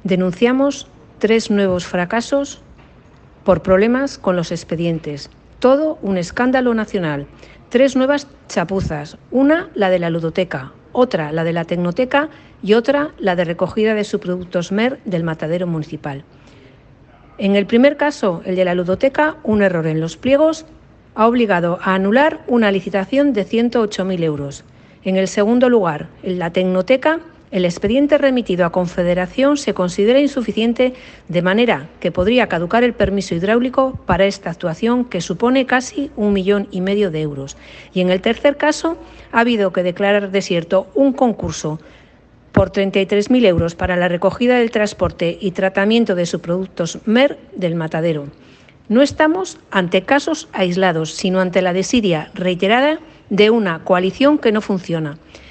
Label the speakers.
Speaker 1: Denunciamos 3 nuevos fracasos por problemas con los expedientes. Todo un escándalo nacional. 3 nuevas chapuzas. Una, la de la ludoteca. Otra, la de la tecnoteca. Y otra, la de recogida de subproductos MER del matadero municipal. En el primer caso, el de la ludoteca, un error en los pliegos ha obligado a anular una licitación de 108.000 euros. En el segundo lugar, en la tecnoteca, el expediente remitido a Confederación se considera insuficiente, de manera que podría caducar el permiso hidráulico para esta actuación, que supone casi 1,5 millones de euros. Y en el tercer caso, ha habido que declarar desierto un concurso por 33.000 euros para la recogida del transporte y tratamiento de subproductos MER del matadero. No estamos ante casos aislados, sino ante la desidia reiterada de una coalición que no funciona.